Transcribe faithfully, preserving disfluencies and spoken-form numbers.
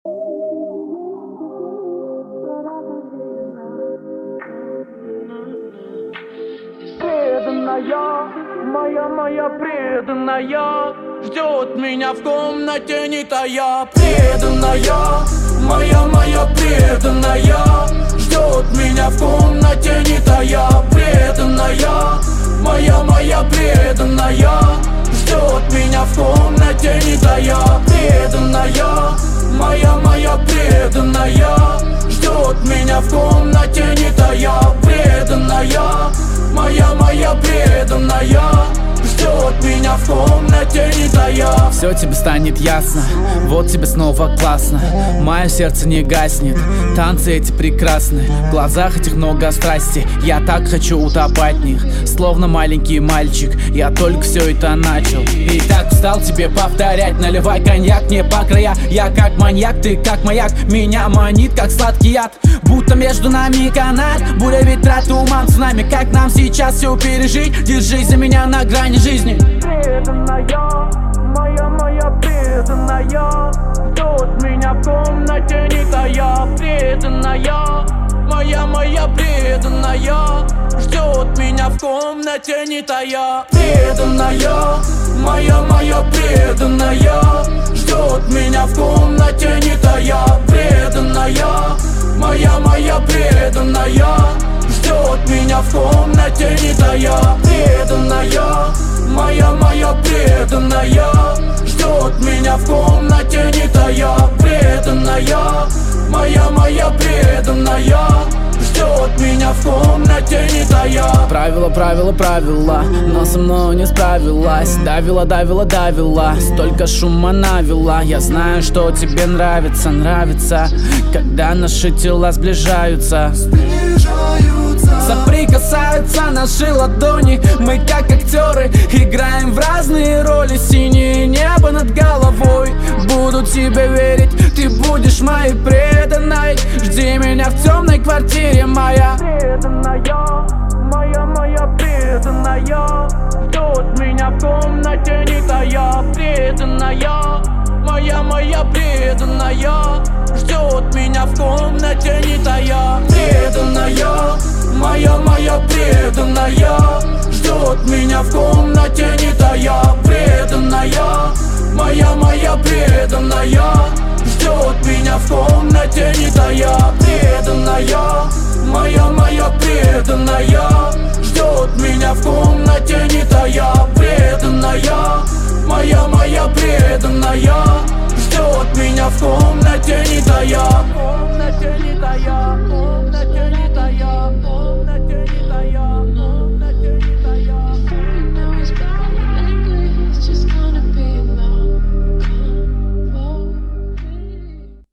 Преданная, моя, моя преданная, ждет меня в комнате не тая. Преданная, моя, моя преданная, ждет меня в комнате не тая. Преданная, моя, моя преданная, ждет меня в комнате не тая. Преданная, моя, моя преданная, ждет меня в комнате не тая. Преданная, моя, моя преданная, ждет меня в комнате не тая. Все тебе станет ясно, вот тебе снова классно. Мое сердце не гаснет, танцы эти прекрасны. В глазах этих много страсти, я так хочу утопать в них. Словно маленький мальчик, я только все это начал. И так устал тебе повторять, наливай коньяк не по края. Я как маньяк, ты как маяк, меня манит как сладкий яд. Будто между нами канат, буря, ветра, туман, цунами. Как нам сейчас все пережить? Держись за меня на грани жизни. Преданная, моя, моя преданная, ждет меня в комнате не тая. Преданная, моя, моя преданная, ждет меня в комнате не тая. Преданная, моя, моя преданная, ждет меня в комнате не тая. Преданная, моя, моя преданная, ждет меня в комнате не тая. Преданная, моя, моя преданная, ждет меня в комнате не тая. Преданная, моя, моя преданная, ждет меня в комнате не тая. Правила, правила, правила, но со мной не справилась. Давила, давила, давила, столько шума навела. Я знаю, что тебе нравится, нравится, когда наши тела сближаются. Соприкасаются наши ладони, мы как актеры играем в разные роли. Синее небо над головой, буду тебе верить, ты будешь моей преданной. Жди меня в темной квартире моя. Преданная, моя, моя преданная, ждет меня в комнате не тая. Преданная, моя, моя преданная, ждет меня в комнате не тая. Преданная, моя, моя преданная, ждет меня в комнате не тая. Преданная, моя, моя преданная, ждет